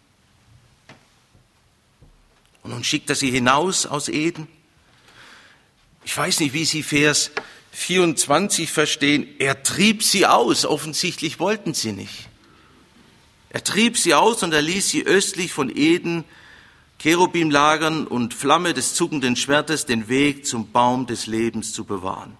Und nun schickt er sie hinaus aus Eden. Ich weiß nicht, wie Sie Vers vierundzwanzig verstehen. Er trieb sie aus. Offensichtlich wollten sie nicht. Er trieb sie aus und er ließ sie östlich von Eden, Cherubim lagern und Flamme des zuckenden Schwertes den Weg zum Baum des Lebens zu bewahren.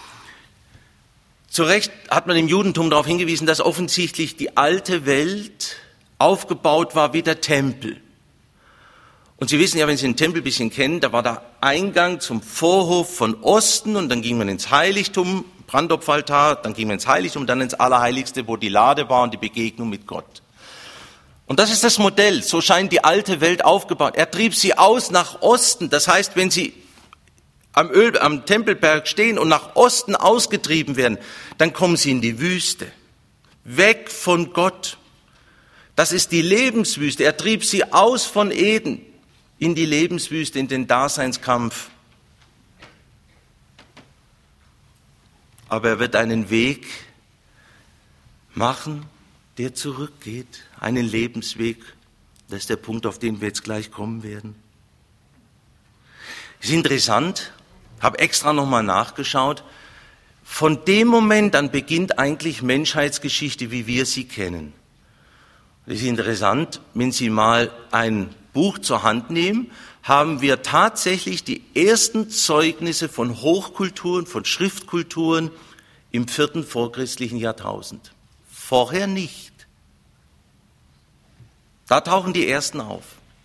Zu Recht hat man im Judentum darauf hingewiesen, dass offensichtlich die alte Welt aufgebaut war wie der Tempel. Und Sie wissen ja, wenn Sie den Tempel ein bisschen kennen, da war der Eingang zum Vorhof von Osten und dann ging man ins Heiligtum, Brandopferaltar, dann ging man ins Heiligtum, dann ins Allerheiligste, wo die Lade war und die Begegnung mit Gott. Und das ist das Modell, so scheint die alte Welt aufgebaut. Er trieb sie aus nach Osten, das heißt, wenn sie am, Öl, am Tempelberg stehen und nach Osten ausgetrieben werden, dann kommen sie in die Wüste, weg von Gott. Das ist die Lebenswüste. Er trieb sie aus von Eden in die Lebenswüste, in den Daseinskampf aber er wird einen Weg machen, der zurückgeht, einen Lebensweg. Das ist der Punkt, auf den wir jetzt gleich kommen werden. Ist interessant, habe extra nochmal nachgeschaut. Von dem Moment an beginnt eigentlich Menschheitsgeschichte, wie wir sie kennen. Das ist interessant, wenn Sie mal ein Buch zur Hand nehmen, haben wir tatsächlich die ersten Zeugnisse von Hochkulturen, von Schriftkulturen im vierten vorchristlichen Jahrtausend. Vorher nicht. Da tauchen die ersten auf.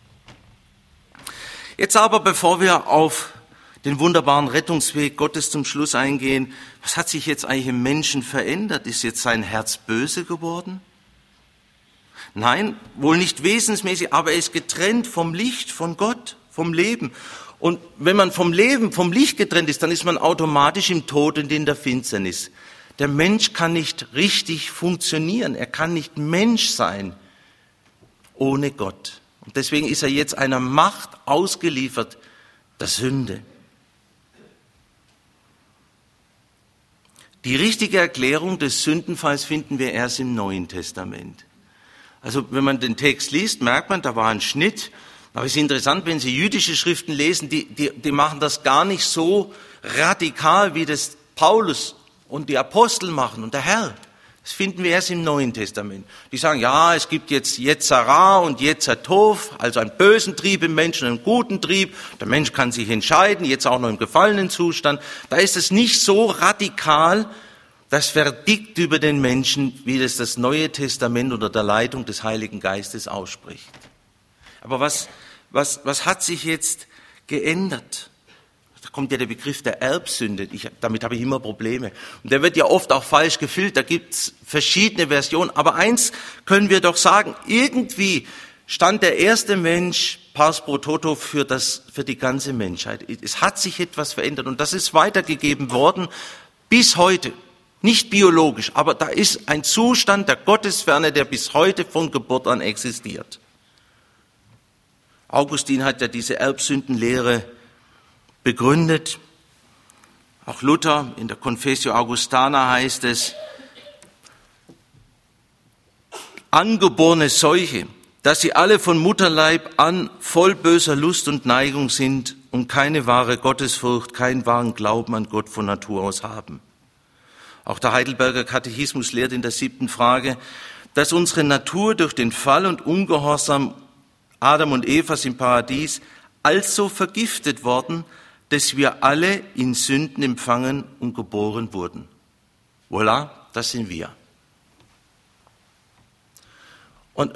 Jetzt aber, bevor wir auf den wunderbaren Rettungsweg Gottes zum Schluss eingehen, was hat sich jetzt eigentlich im Menschen verändert? Ist jetzt sein Herz böse geworden? Nein, wohl nicht wesensmäßig, aber er ist getrennt vom Licht, von Gott, vom Leben. Und wenn man vom Leben, vom Licht getrennt ist, dann ist man automatisch im Tod und in der Finsternis. Der Mensch kann nicht richtig funktionieren, er kann nicht Mensch sein ohne Gott. Und deswegen ist er jetzt einer Macht ausgeliefert, der Sünde. Die richtige Erklärung des Sündenfalls finden wir erst im Neuen Testament. Also wenn man den Text liest, merkt man, da war ein Schnitt. Aber es ist interessant, wenn Sie jüdische Schriften lesen, die, die, die machen das gar nicht so radikal, wie das Paulus und die Apostel machen und der Herr. Das finden wir erst im Neuen Testament. Die sagen, ja, es gibt jetzt Yetzirah und Yetzer Tov, also einen bösen Trieb im Menschen, einen guten Trieb. Der Mensch kann sich entscheiden, jetzt auch noch im gefallenen Zustand. Da ist es nicht so radikal, das Verdikt über den Menschen, wie das das Neue Testament unter der Leitung des Heiligen Geistes ausspricht. Aber was, was, was hat sich jetzt geändert? Da kommt ja der Begriff der Erbsünde. Ich, damit habe ich immer Probleme. Und der wird ja oft auch falsch gefüllt. Da gibt's verschiedene Versionen. Aber eins können wir doch sagen. Irgendwie stand der erste Mensch pars pro toto für, das, für die ganze Menschheit. Es hat sich etwas verändert. Und das ist weitergegeben worden bis heute. Nicht biologisch, aber da ist ein Zustand der Gottesferne, der bis heute von Geburt an existiert. Augustin hat ja diese Erbsündenlehre begründet. Auch Luther in der Confessio Augustana heißt es, angeborene Seuche, dass sie alle von Mutterleib an voll böser Lust und Neigung sind und keine wahre Gottesfurcht, keinen wahren Glauben an Gott von Natur aus haben. Auch der Heidelberger Katechismus lehrt in der siebten Frage, dass unsere Natur durch den Fall und Ungehorsam Adam und Evas im Paradies also vergiftet worden, dass wir alle in Sünden empfangen und geboren wurden. Voilà, das sind wir. Und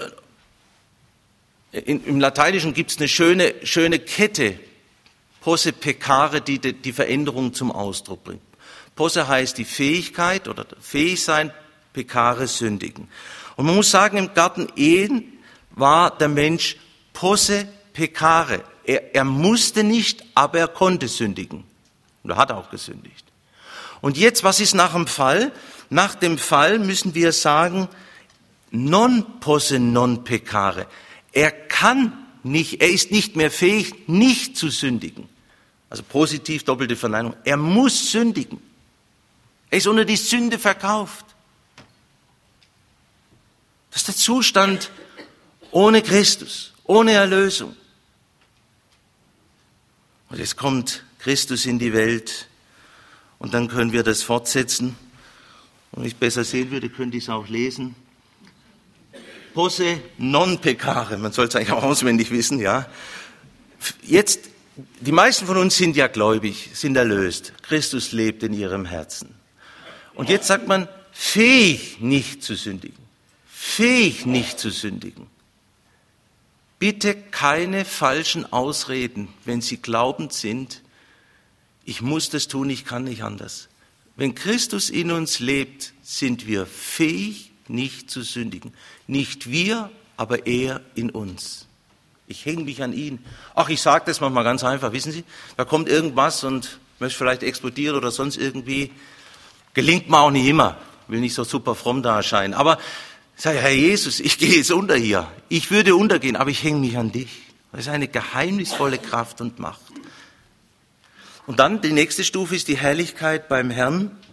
in, im Lateinischen gibt es eine schöne, schöne Kette, posse peccare, die die Veränderung zum Ausdruck bringt. Posse heißt die Fähigkeit oder fähig sein, peccare sündigen. Und man muss sagen, im Garten Eden war der Mensch posse peccare. Er, er musste nicht, aber er konnte sündigen. Und er hat auch gesündigt. Und jetzt, was ist nach dem Fall? Nach dem Fall müssen wir sagen, non posse non peccare. Er kann nicht, er ist nicht mehr fähig, nicht zu sündigen. Also positiv, doppelte Verneinung. Er muss sündigen. Er ist unter die Sünde verkauft. Das ist der Zustand ohne Christus, ohne Erlösung. Und jetzt kommt Christus in die Welt und dann können wir das fortsetzen. Und wenn ich besser sehen würde, könnte ich es auch lesen. Posse non peccare, man soll es eigentlich auch auswendig wissen, ja. Jetzt, die meisten von uns sind ja gläubig, sind erlöst. Christus lebt in ihrem Herzen. Und jetzt sagt man, fähig nicht zu sündigen. Fähig nicht zu sündigen. Bitte keine falschen Ausreden, wenn Sie glaubend sind, ich muss das tun, ich kann nicht anders. Wenn Christus in uns lebt, sind wir fähig, nicht zu sündigen. Nicht wir, aber er in uns. Ich hänge mich an ihn. Ach, ich sage das manchmal ganz einfach, wissen Sie, da kommt irgendwas und möchte vielleicht explodieren oder sonst irgendwie. Gelingt mir auch nicht immer, will nicht so super fromm da erscheinen. Aber ich sage, Herr Jesus, ich gehe jetzt unter hier. Ich würde untergehen, aber ich hänge mich an dich. Das ist eine geheimnisvolle Kraft und Macht. Und dann die nächste Stufe ist die Herrlichkeit beim Herrn.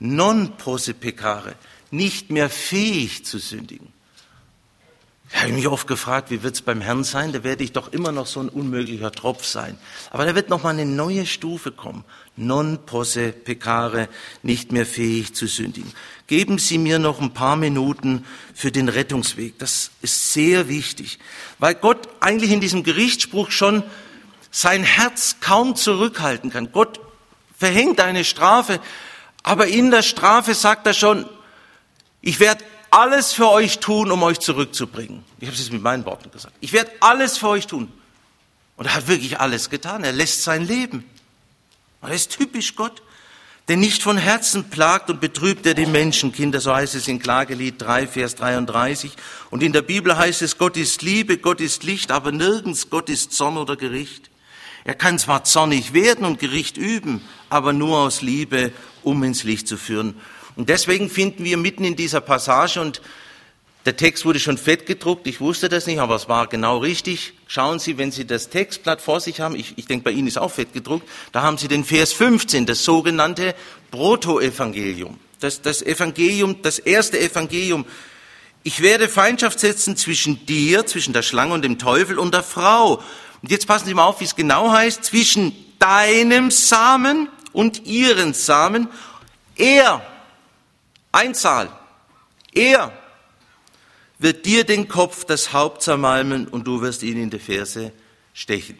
non posse peccare, nicht mehr fähig zu sündigen. Ich habe mich oft gefragt, wie wird es beim Herrn sein? Da werde ich doch immer noch so ein unmöglicher Tropf sein. Aber da wird noch mal eine neue Stufe kommen. Non posse peccare, nicht mehr fähig zu sündigen. Geben Sie mir noch ein paar Minuten für den Rettungsweg. Das ist sehr wichtig, weil Gott eigentlich in diesem Gerichtsspruch schon sein Herz kaum zurückhalten kann. Gott verhängt eine Strafe, aber in der Strafe sagt er schon, ich werde alles für euch tun, um euch zurückzubringen. Ich habe es jetzt mit meinen Worten gesagt. Ich werde alles für euch tun. Und er hat wirklich alles getan. Er lässt sein Leben. Und er ist typisch Gott. Denn nicht von Herzen plagt und betrübt er die Menschenkinder, so heißt es in Klagelied drei, Vers dreiunddreißig. Und in der Bibel heißt es, Gott ist Liebe, Gott ist Licht, aber nirgends Gott ist Zorn oder Gericht. Er kann zwar zornig werden und Gericht üben, aber nur aus Liebe, um ins Licht zu führen. Und deswegen finden wir mitten in dieser Passage, und der Text wurde schon fett gedruckt, ich wusste das nicht, aber es war genau richtig. Schauen Sie, wenn Sie das Textblatt vor sich haben, ich, ich denke, bei Ihnen ist auch fett gedruckt, da haben Sie den Vers fünfzehn, das sogenannte Protoevangelium. Das, das Evangelium, das erste Evangelium. Ich werde Feindschaft setzen zwischen dir, zwischen der Schlange und dem Teufel und der Frau. Und jetzt passen Sie mal auf, wie es genau heißt, zwischen deinem Samen und ihren Samen. Er, Einzahl, er wird dir den Kopf, das Haupt zermalmen und du wirst ihn in die Ferse stechen.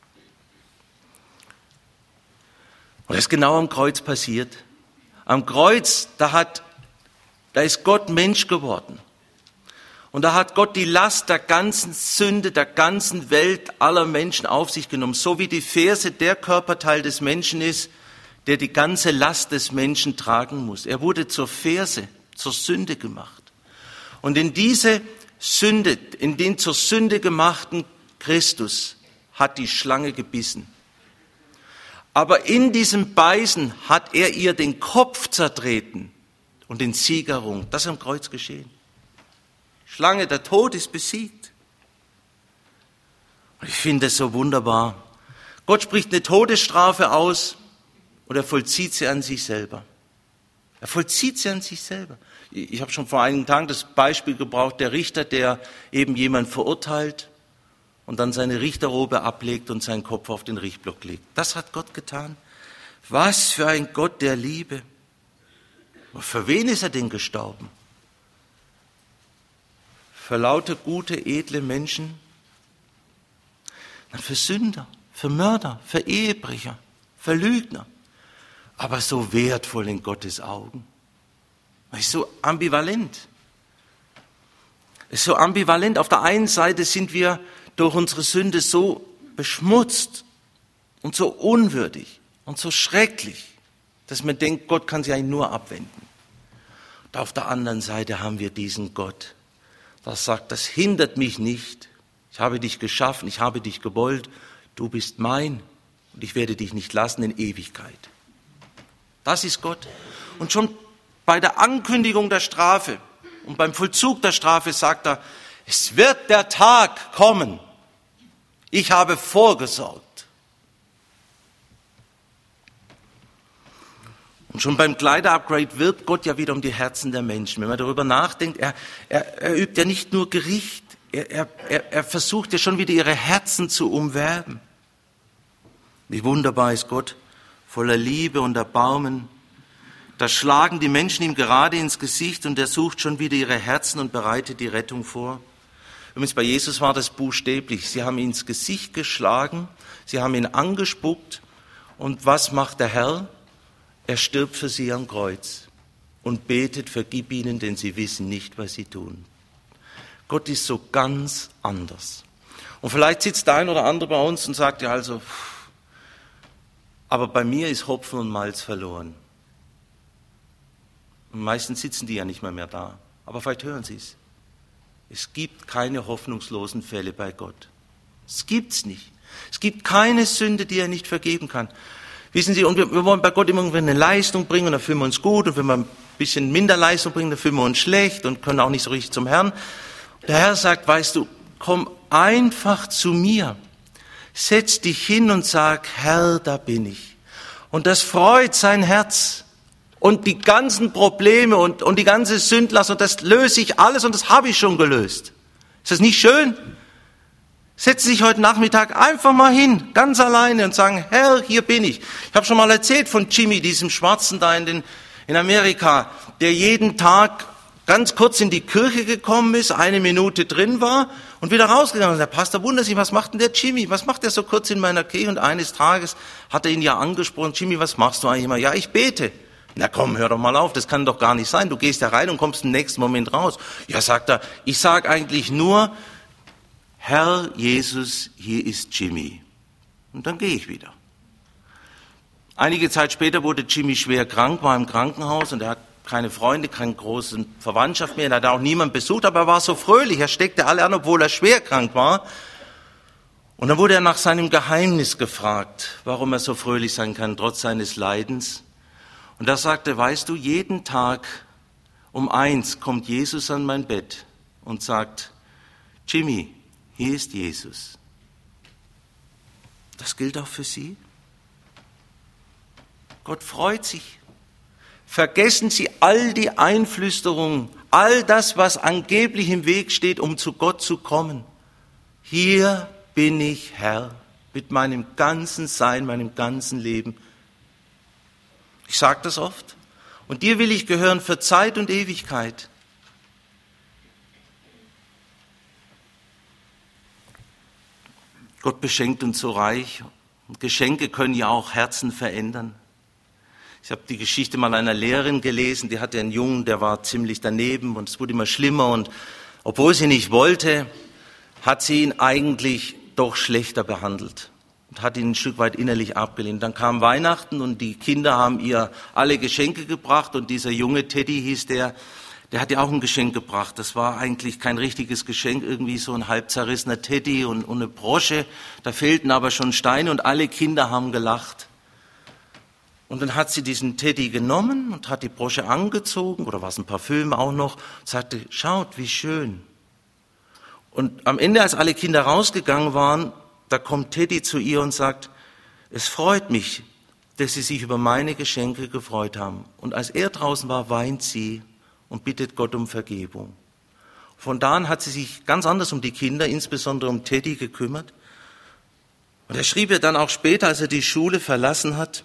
Und das ist genau am Kreuz passiert. Am Kreuz, da hat, da ist Gott Mensch geworden. Und da hat Gott die Last der ganzen Sünde, der ganzen Welt, aller Menschen auf sich genommen. So wie die Ferse der Körperteil des Menschen ist, der die ganze Last des Menschen tragen muss. Er wurde zur Ferse, zur Sünde gemacht. Und in diese Sünde, in den zur Sünde gemachten Christus hat die Schlange gebissen. Aber in diesem Beißen hat er ihr den Kopf zertreten und den Sieg errungen. Das ist am Kreuz geschehen. Schlange, der Tod ist besiegt. Und ich finde es so wunderbar. Gott spricht eine Todesstrafe aus und er vollzieht sie an sich selber. Er vollzieht sie an sich selber. Ich habe schon vor einigen Tagen das Beispiel gebraucht, der Richter, der eben jemand verurteilt und dann seine Richterrobe ablegt und seinen Kopf auf den Richtblock legt. Das hat Gott getan. Was für ein Gott der Liebe. Und für wen ist er denn gestorben? Für lauter gute, edle Menschen? Für Sünder, für Mörder, für Ehebrecher, für Lügner. Aber so wertvoll in Gottes Augen. Es ist so ambivalent. Es ist so ambivalent. Auf der einen Seite sind wir durch unsere Sünde so beschmutzt und so unwürdig und so schrecklich, dass man denkt, Gott kann sich eigentlich nur abwenden. Und auf der anderen Seite haben wir diesen Gott, der sagt, das hindert mich nicht. Ich habe dich geschaffen, ich habe dich gewollt, du bist mein und ich werde dich nicht lassen in Ewigkeit. Das ist Gott. Und schon bei der Ankündigung der Strafe und beim Vollzug der Strafe sagt er, es wird der Tag kommen. Ich habe vorgesorgt. Und schon beim Kleiderupgrade wirbt Gott ja wieder um die Herzen der Menschen. Wenn man darüber nachdenkt, er, er, er übt ja nicht nur Gericht, er, er, er versucht ja schon wieder ihre Herzen zu umwerben. Wie wunderbar ist Gott, voller Liebe und Erbarmen. Da schlagen die Menschen ihm gerade ins Gesicht und er sucht schon wieder ihre Herzen und bereitet die Rettung vor. Übrigens bei Jesus war das buchstäblich. Sie haben ihn ins Gesicht geschlagen, sie haben ihn angespuckt und was macht der Herr? Er stirbt für sie am Kreuz und betet, vergib ihnen, denn sie wissen nicht, was sie tun. Gott ist so ganz anders. Und vielleicht sitzt der ein oder andere bei uns und sagt ja also, aber bei mir ist Hopfen und Malz verloren. Und meistens sitzen die ja nicht mehr, mehr da. Aber vielleicht hören Sie es. Es gibt keine hoffnungslosen Fälle bei Gott. Es gibt's nicht. Es gibt keine Sünde, die er nicht vergeben kann. Wissen Sie, und wir, wir wollen bei Gott immer eine Leistung bringen und dann fühlen wir uns gut. Und wenn wir ein bisschen minder Leistung bringen, dann fühlen wir uns schlecht und können auch nicht so richtig zum Herrn. Der Herr sagt, weißt du, komm einfach zu mir. Setz dich hin und sag, Herr, da bin ich. Und das freut sein Herz. Und die ganzen Probleme und, und die ganze Sündlast, und das löse ich alles und das habe ich schon gelöst. Ist das nicht schön? Setzen Sie sich heute Nachmittag einfach mal hin, ganz alleine und sagen, Herr, hier bin ich. Ich habe schon mal erzählt von Jimmy, diesem Schwarzen da in, den, in Amerika, der jeden Tag ganz kurz in die Kirche gekommen ist, eine Minute drin war und wieder rausgegangen ist. Der Pastor wundert sich, was macht denn der Jimmy? Was macht der so kurz in meiner Kirche? Und eines Tages hat er ihn ja angesprochen, Jimmy, was machst du eigentlich immer? Ja, ich bete. Na komm, hör doch mal auf, das kann doch gar nicht sein. Du gehst da rein und kommst im nächsten Moment raus. Ja, sagt er, ich sage eigentlich nur, Herr Jesus, hier ist Jimmy. Und dann gehe ich wieder. Einige Zeit später wurde Jimmy schwer krank, war im Krankenhaus und er hat keine Freunde, keine große Verwandtschaft mehr. Er hat auch niemanden besucht, aber er war so fröhlich. Er steckte alle an, obwohl er schwer krank war. Und dann wurde er nach seinem Geheimnis gefragt, warum er so fröhlich sein kann, trotz seines Leidens. Und da sagte, weißt du, jeden Tag um eins kommt Jesus an mein Bett und sagt, Jimmy, hier ist Jesus. Das gilt auch für Sie. Gott freut sich. Vergessen Sie all die Einflüsterungen, all das, was angeblich im Weg steht, um zu Gott zu kommen. Hier bin ich, Herr, mit meinem ganzen Sein, meinem ganzen Leben. Ich sage das oft. Und dir will ich gehören für Zeit und Ewigkeit. Gott beschenkt uns so reich. Und Geschenke können ja auch Herzen verändern. Ich habe die Geschichte mal einer Lehrerin gelesen, die hatte einen Jungen, der war ziemlich daneben und es wurde immer schlimmer. Und obwohl sie nicht wollte, hat sie ihn eigentlich doch schlechter behandelt. Und hat ihn ein Stück weit innerlich abgelehnt. Dann kam Weihnachten und die Kinder haben ihr alle Geschenke gebracht und dieser junge Teddy hieß der, der hat ihr auch ein Geschenk gebracht. Das war eigentlich kein richtiges Geschenk, irgendwie so ein halb zerrissener Teddy und, und eine Brosche. Da fehlten aber schon Steine und alle Kinder haben gelacht. Und dann hat sie diesen Teddy genommen und hat die Brosche angezogen, oder war es ein Parfüm auch noch, und sagte, schaut, wie schön. Und am Ende, als alle Kinder rausgegangen waren, da kommt Teddy zu ihr und sagt, es freut mich, dass Sie sich über meine Geschenke gefreut haben. Und als er draußen war, weint sie und bittet Gott um Vergebung. Von da an hat sie sich ganz anders um die Kinder, insbesondere um Teddy, gekümmert. Und er schrieb ihr dann auch später, als er die Schule verlassen hat,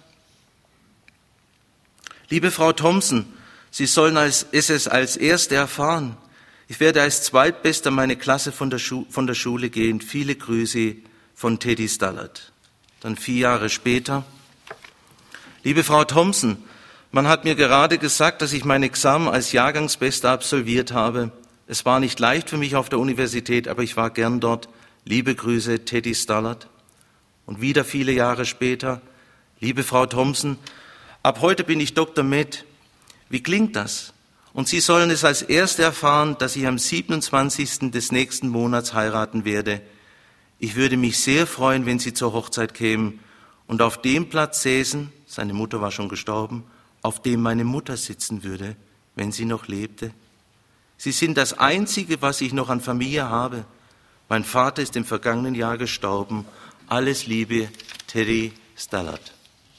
liebe Frau Thompson, Sie sollen als, es als Erste erfahren. Ich werde als Zweitbester meine Klasse von der, Schu- von der Schule gehen. Viele Grüße von Teddy Stallard. Dann vier Jahre später. Liebe Frau Thompson, man hat mir gerade gesagt, dass ich mein Examen als Jahrgangsbester absolviert habe. Es war nicht leicht für mich auf der Universität, aber ich war gern dort. Liebe Grüße, Teddy Stallard. Und wieder viele Jahre später. Liebe Frau Thompson, ab heute bin ich Doktor Med. Wie klingt das? Und Sie sollen es als Erste erfahren, dass ich am siebenundzwanzigsten des nächsten Monats heiraten werde. Ich würde mich sehr freuen, wenn Sie zur Hochzeit kämen und auf dem Platz säßen, seine Mutter war schon gestorben, auf dem meine Mutter sitzen würde, wenn sie noch lebte. Sie sind das Einzige, was ich noch an Familie habe. Mein Vater ist im vergangenen Jahr gestorben. Alles Liebe, Teddy Stallard.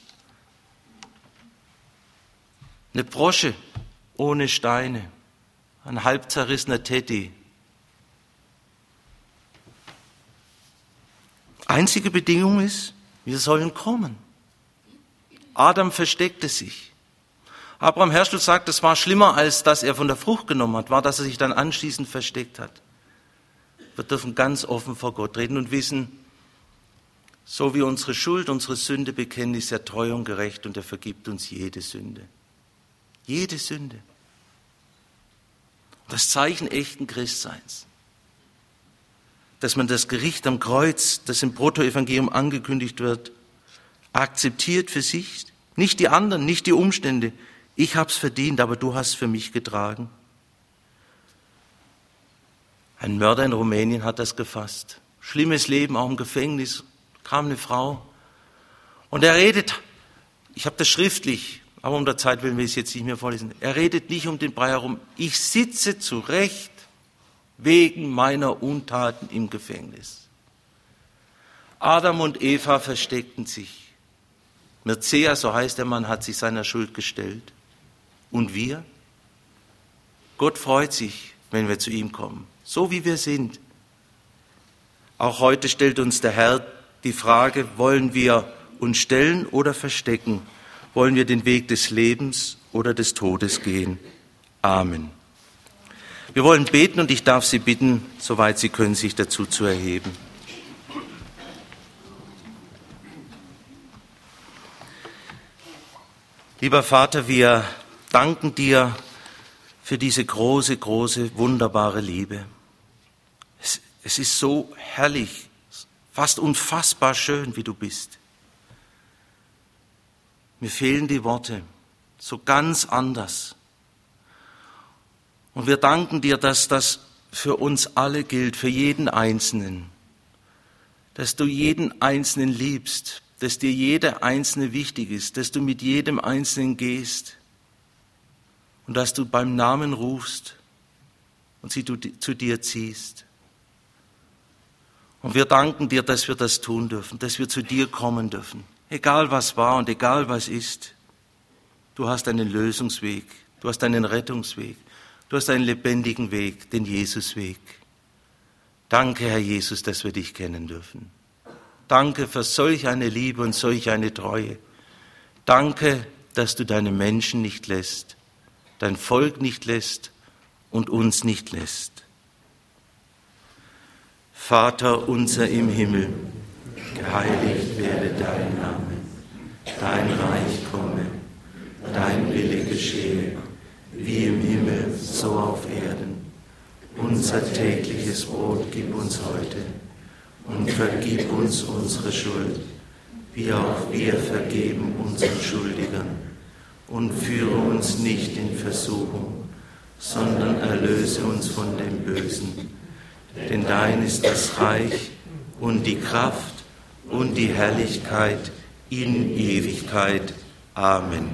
Eine Brosche ohne Steine, ein halb zerrissener Teddy. Einzige Bedingung ist, wir sollen kommen. Adam versteckte sich. Abraham Herschel sagt, es war schlimmer, als dass er von der Frucht genommen hat, war, dass er sich dann anschließend versteckt hat. Wir dürfen ganz offen vor Gott reden und wissen, so wie unsere Schuld, unsere Sünde bekennen, ist er treu und gerecht und er vergibt uns jede Sünde. Jede Sünde. Das Zeichen echten Christseins. Dass man das Gericht am Kreuz, das im Protoevangelium angekündigt wird, akzeptiert für sich. Nicht die anderen, nicht die Umstände. Ich hab's verdient, aber du hast für mich getragen. Ein Mörder in Rumänien hat das gefasst. Schlimmes Leben, auch im Gefängnis. Kam eine Frau. Und er redet, ich habe das schriftlich, aber um der Zeit willen will ich es jetzt nicht mehr vorlesen. Er redet nicht um den Brei herum. Ich sitze zurecht wegen meiner Untaten im Gefängnis. Adam und Eva versteckten sich. Mircea, so heißt der Mann, hat sich seiner Schuld gestellt. Und wir? Gott freut sich, wenn wir zu ihm kommen, so wie wir sind. Auch heute stellt uns der Herr die Frage, wollen wir uns stellen oder verstecken? Wollen wir den Weg des Lebens oder des Todes gehen? Amen. Wir wollen beten und ich darf Sie bitten, soweit Sie können, sich dazu zu erheben. Lieber Vater, wir danken dir für diese große, große, wunderbare Liebe. Es, es ist so herrlich, fast unfassbar schön, wie du bist. Mir fehlen die Worte, so ganz anders. Und wir danken dir, dass das für uns alle gilt, für jeden Einzelnen. Dass du jeden Einzelnen liebst, dass dir jeder Einzelne wichtig ist, dass du mit jedem Einzelnen gehst und dass du beim Namen rufst und sie zu dir ziehst. Und wir danken dir, dass wir das tun dürfen, dass wir zu dir kommen dürfen. Egal was war und egal was ist, du hast einen Lösungsweg, du hast einen Rettungsweg, du hast einen lebendigen Weg, den Jesusweg. Danke, Herr Jesus, dass wir dich kennen dürfen. Danke für solch eine Liebe und solch eine Treue. Danke, dass du deine Menschen nicht lässt, dein Volk nicht lässt und uns nicht lässt. Vater unser im Himmel, geheiligt werde dein Name, dein Reich komme, dein Wille geschehe, wie im Himmel, so auf Erden. Unser tägliches Brot gib uns heute und vergib uns unsere Schuld, wie auch wir vergeben unseren Schuldigern. Und führe uns nicht in Versuchung, sondern erlöse uns von dem Bösen. Denn dein ist das Reich und die Kraft und die Herrlichkeit in Ewigkeit. Amen.